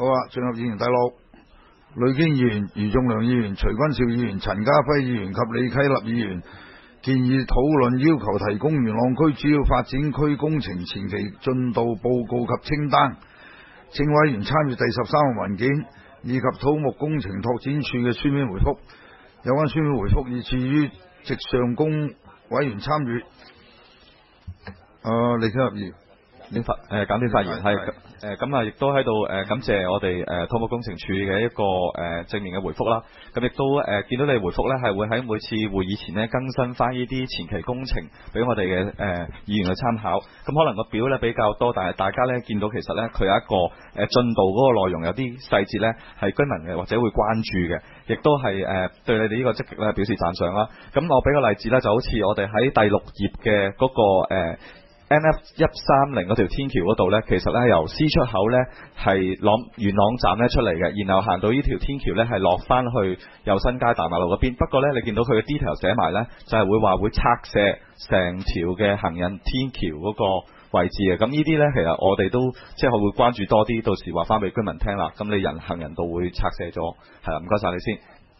好啊，進入議員第6，呂堅議員、余仲良議員、徐君兆議員、陳家輝議員及李啟立議員建議討論要求提供元朗區主要發展區工程前期進度報告及清單，請委員參閱第13號文件以及土木工程拓展署嘅書面回覆。有關書面回覆已置於席上供委員參閱。李啟立議員。 簡短發言係咁啊，亦都喺度感謝我哋土木工程處嘅一個正面嘅回覆啦。咁亦都見到你回覆咧，係會喺每次會議前咧更新翻呢啲前期工程俾我哋嘅議員去參考。咁可能個表咧比較多，但係大家咧見到其實咧佢有一個進度嗰個內容有啲細節咧係居民嘅或者會關注嘅，亦都係對你哋呢個積極咧表示讚賞啦。咁我俾個例子咧，就好似我哋喺第6頁嘅嗰個NF130嗰條天橋嗰度呢，其實呢由 C 出口呢係元朗站呢出嚟嘅，然後行到呢條天橋呢係落翻去右新街大馬路嗰邊。不過呢，你見到佢嘅 detail 寫埋呢，就係會話會拆卸成條嘅行人天橋嗰個位置嘅。咁呢啲呢，其實我哋都即係會關注多啲，到時話翻俾居民聽啦。咁你行人道會拆卸咗，係啦，唔該晒你先。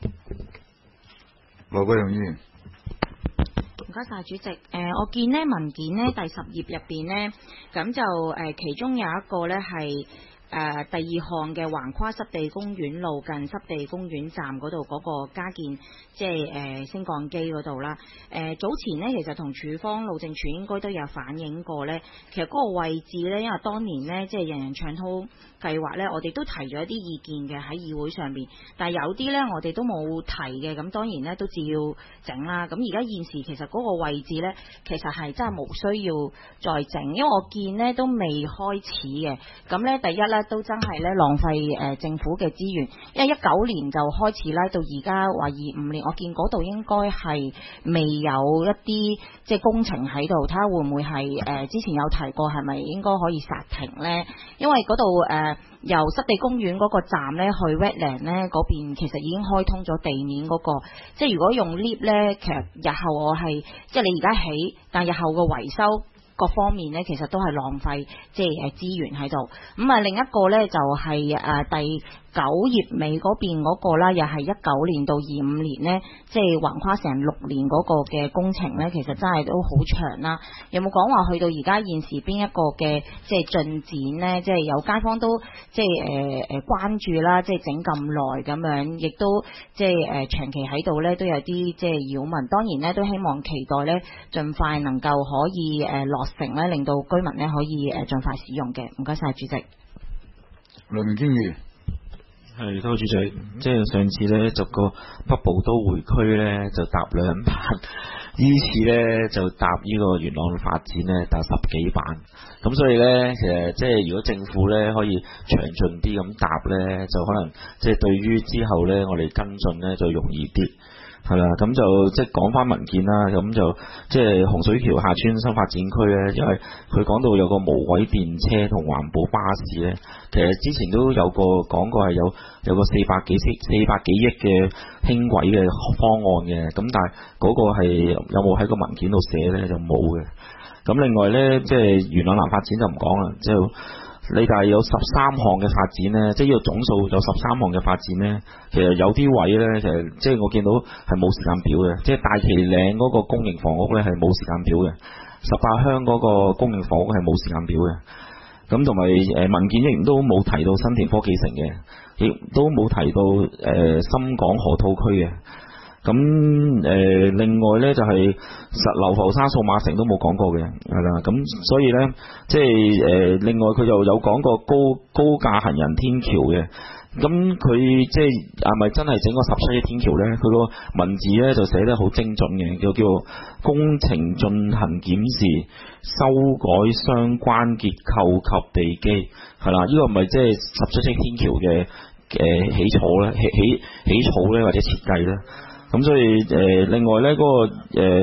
羅桂容議員。 唔該晒主席。我見呢文件呢第10頁入邊呢，咁就其中有一個呢係第2項嘅橫跨濕地公園路近濕地公園站嗰度嗰個加建，即係升降機嗰度啦。早前呢，其實同署方路政署應該都有反映過呢，其實嗰個位置呢，因為當年呢，即係人人暢通計劃呢，我哋都提咗一啲意見嘅喺議會上面，但係有啲呢，我哋都冇提嘅，咁當然呢，都照要整啦。咁而家現時其實嗰個位置呢，其實係真係冇需要再整，因為我見呢都未開始嘅。咁呢，第一呢，都真係咧浪費政府嘅資源，因為19年就開始啦，到而家話25年，我見嗰度應該係未有一啲即係工程喺度，睇下會唔會係之前有提過係咪應該可以剎停呢？因為嗰度由濕地公園嗰個站咧去 Wetland 咧嗰邊其實已經開通咗地面嗰個，即係如果用 lift 咧，其實日後我係即係你而家起，但日後嘅維修各方面咧，其實都係浪費即係資源喺度。咁啊，另一個咧就係第9頁尾嗰邊嗰個啦，又係19年到25年呢，即係橫跨成6年嗰個嘅工程呢，其實真係都好長啦。有冇講話去到而家現時邊一個嘅即係進展呢？即係有街坊都即係關注啦，即係整咁耐咁樣，亦都即係長期喺度呢，都有啲即係擾民。當然呢，都希望期待呢，盡快能夠可以落成呢，令到居民呢可以盡快使用嘅。唔該晒主席。 梁明堅議員。 係，多謝主席。即係上次咧就個北部都會區咧就搭2班，呢次咧就搭呢個元朗發展咧搭10幾班。咁所以咧其實即係如果政府咧可以詳盡啲咁搭咧，就可能即係對於之後咧我哋跟進咧就容易啲。係啦，咁就即係講翻文件啦，咁就即係洪水橋下村新發展區咧，因為佢講到有個無軌電車同環保巴士咧，其實之前都有個講過係有個400幾億嘅輕軌嘅方案嘅，咁但係嗰個係有冇喺個文件度寫咧就冇嘅。咁另外咧，即係元朗南發展就唔講啦，即係你但係有13項嘅發展咧，即係呢個總數有13項嘅發展咧，其實有啲位咧，其實即係我見到係冇時間表嘅，即係大旗嶺嗰個公營房屋咧係冇時間表嘅，18鄉嗰個公營房屋係冇時間表嘅，咁同埋文件亦都冇提到新田科技城嘅，亦都冇提到深港河套區嘅。咁另外咧就係流浮山數碼城都冇講過嘅，係啦。咁所以咧即係另外佢就有講過高架行人天橋嘅。咁佢即係係咪真係整個17億天橋咧？佢個文字咧就寫得好精準嘅，叫工程進行檢視，修改相關結構及地基，係啦。呢個唔係即係17億天橋嘅起草咧，起草咧或者設計咧。咁所以另外咧嗰個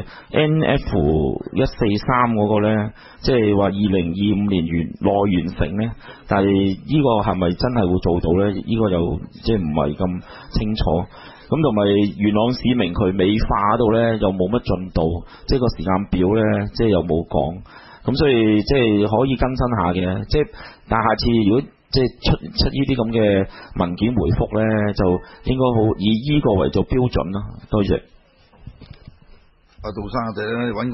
NF143嗰個咧，即係話2025年內完成咧，但係呢個係咪真係會做到咧？呢個又即係唔係咁清楚。咁同埋元朗市明渠美化度咧又冇乜進度，即係個時間表咧即係又冇講。咁所以即係可以更新下嘅，即係但係下次如果即係出呢啲咁嘅文件回覆咧，就應該好以依個為做標準咯。多謝。 阿杜生，我哋咧揾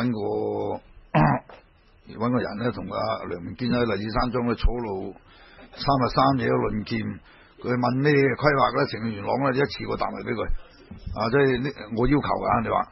個人咧，同阿梁明堅喺荔枝山莊咧草路3日3夜嘅論劍，佢問咩規劃咧，成個元朗咧一次過答埋俾佢。即係我要求㗎，你話？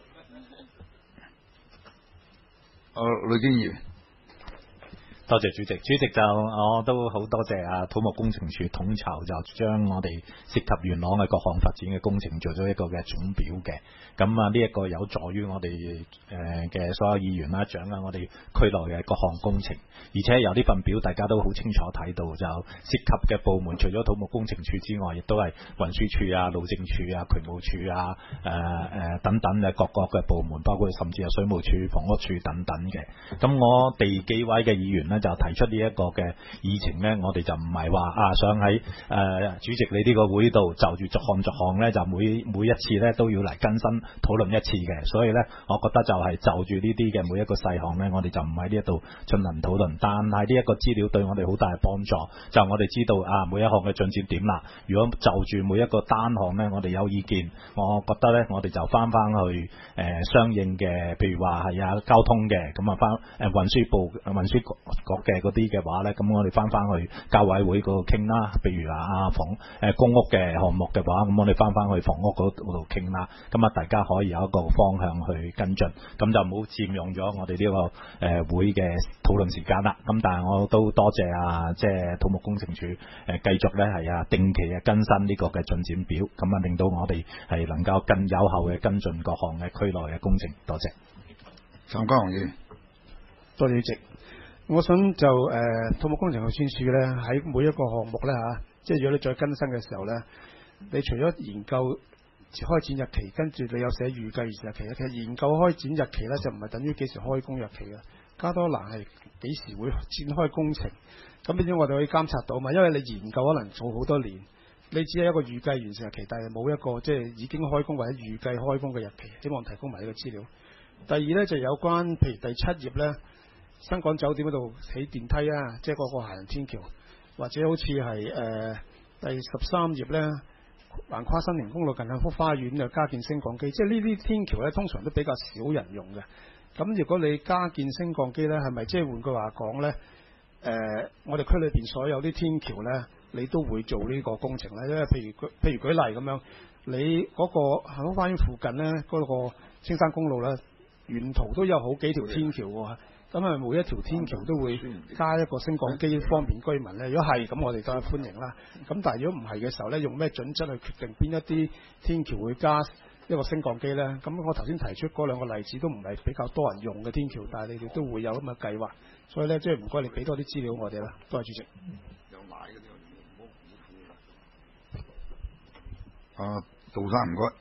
呂堅議員。 多謝主席，主席就我都好多謝土木工程署統籌，就將我哋涉及元朗嘅各項發展嘅工程做咗一個嘅總表嘅。咁呢一個有助於我哋嘅所有議員啦，掌握我哋區內嘅各項工程，而且由呢份表大家都好清楚睇到，就涉及嘅部門除咗土木工程署之外，亦都係運輸署啊、路政署啊、渠務署啊、等等嘅各個嘅部門，包括甚至係水務署、房屋署等等嘅。咁我哋幾位嘅議員呢，就提出呢一個嘅議程呢，我哋就唔係話想喺主席你呢個會度就住逐項呢，就每一次呢都要嚟更新討論一次嘅，所以呢，我覺得就係就住呢啲嘅每一個細項呢，我哋就唔喺呢一度進行討論。但係呢一個資料對我哋好大嘅幫助，就我哋知道每一項嘅進展點啦。如果就住每一個單項呢，我哋有意見，我覺得呢，我哋就翻去相應嘅，譬如話係交通嘅，咁翻運輸局嘅嗰啲嘅話呢，咁我哋翻去教委會嗰度傾啦。譬如公屋嘅項目嘅話，咁我哋翻去房屋嗰度傾啦。咁大家可以有一個方向去跟進，咁就唔好佔用咗我哋呢個會嘅討論時間啦。咁但係我都多謝即係土木工程署繼續呢係定期嘅更新呢個嘅進展表，咁令到我哋係能夠更有效嘅跟進各項嘅區內嘅工程。多謝。 陳家雄議員。 多謝主席。我想就土木工程署咧喺每一個項目咧即係如果你再更新嘅時候咧，你除咗研究開展日期，跟住你有寫預計日期，其實研究開展日期咧就唔係等於幾時開工日期嘅，加多欄係幾時會展開工程，咁變咗我哋可以監察到嘛。因為你研究可能做好多年，你只係一個預計完成日期，但係冇一個即係已經開工或者預計開工嘅日期，希望提供埋呢個資料。第二咧就有關譬如第7頁咧。新港酒店嗰度起電梯即係嗰個行人天橋，或者好似係第13頁咧，橫跨新田公路近幸福花園就加建升降機，即係呢啲天橋咧通常都比較少人用嘅。咁如果你加建升降機咧，係咪即係換句話講咧？我哋區裏邊所有啲天橋咧，你都會做呢個工程咧？因為譬如舉例咁樣，你嗰個幸福花園附近咧嗰個青山公路咧，沿途都有好幾條天橋喎。咁每一條天橋都會加一個升降機方便居民咧。如果係咁，我哋都係歡迎啦。咁但係如果唔係嘅時候咧，用咩準則去決定邊一啲天橋會加一個升降機咧？咁我頭先提出嗰兩個例子都唔係比較多人用嘅天橋，但係你哋都會有咁嘅計劃，所以咧即係唔該你俾多啲資料我哋啦。多謝主席。 有奶嗰啲杜生唔該。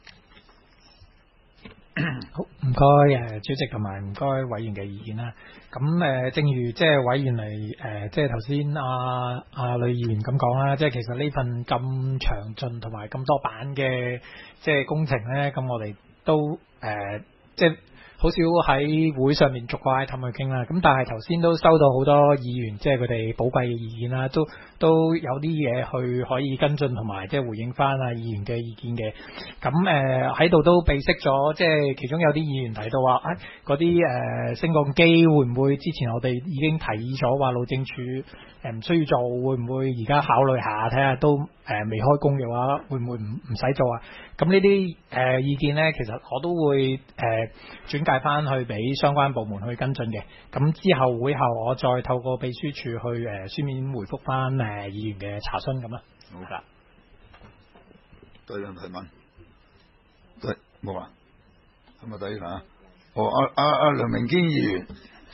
好，唔該主席同埋唔該委員嘅意見啦。咁正如即係委員嚟即係頭先阿呂議員咁講啦，即係其實呢份咁詳盡同埋咁多版嘅即係工程咧，咁我哋都即係好少喺會上面逐個 item 去傾啦。咁但係頭先都收到好多議員即係佢哋寶貴嘅意見啦，都有啲嘢去可以跟進同埋即係回應翻議員嘅意見嘅。咁喺度都備悉咗，即係其中有啲議員提到話嗰啲升降機會唔會之前我哋已經提議咗話路政署唔需要做，會唔會而家考慮下睇下都未開工嘅話，會唔會唔使做啊？咁呢啲意見呢，其實我都會轉介翻去俾相關部門去跟進嘅。咁之後會後我再透過秘書處去書面回覆翻議員嘅查詢咁啦。好㗎。 對人提問。對，冇啦。係咪第二梁明堅議員。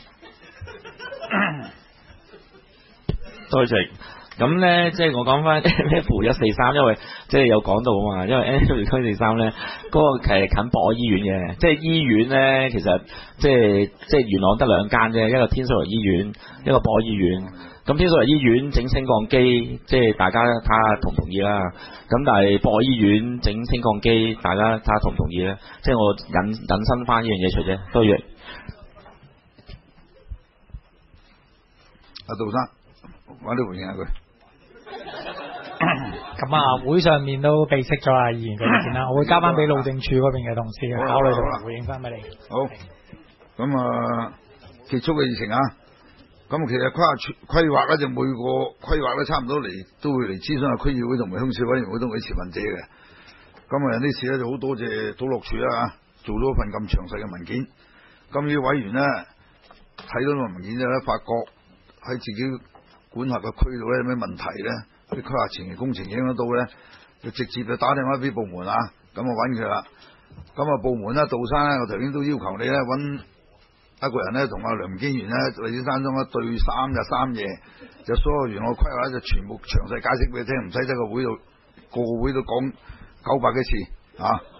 多謝。咁咧，即係我講翻 F 143，因為即係有講到啊嘛，因為 F 143咧，嗰個其實近博愛醫院嘅，即係醫院咧，其實即係元朗得兩間啫，一個天水圍醫院，一個博愛醫院。咁天水圍醫院整升降機，即係大家睇下同唔同意啦。咁但係博愛醫院整升降機，大家睇下同唔同意咧？即係我引申翻呢樣嘢出啫。多謝。 阿杜生，我哋回應下佢。 咁啊，會上面都備悉咗議員嘅意見啦，我會交翻俾路政處嗰邊嘅同事去考慮同埋回應翻俾你。 好，咁啊，結束嘅議程啊。咁其實規劃咧就每個規劃咧差唔多都會嚟諮詢下區議會同埋鄉事委員會同埋持份者嘅。咁啊呢次咧就好多謝土木署啦做咗份咁詳細嘅文件。咁呢委員咧睇到個文件之後咧，發覺喺自己管轄嘅區度咧有咩問題咧，啲規劃前期工程影響到咧，就直接就打電話俾部門啊，咁啊揾佢啦。咁啊部門咧，杜生咧，我頭先都要求你咧揾一個人咧同阿梁經元咧，荔枝山莊咧對3日3夜，就所有原來規劃咧就全部詳細解釋俾你聽，唔使喺個會度講900幾次啊！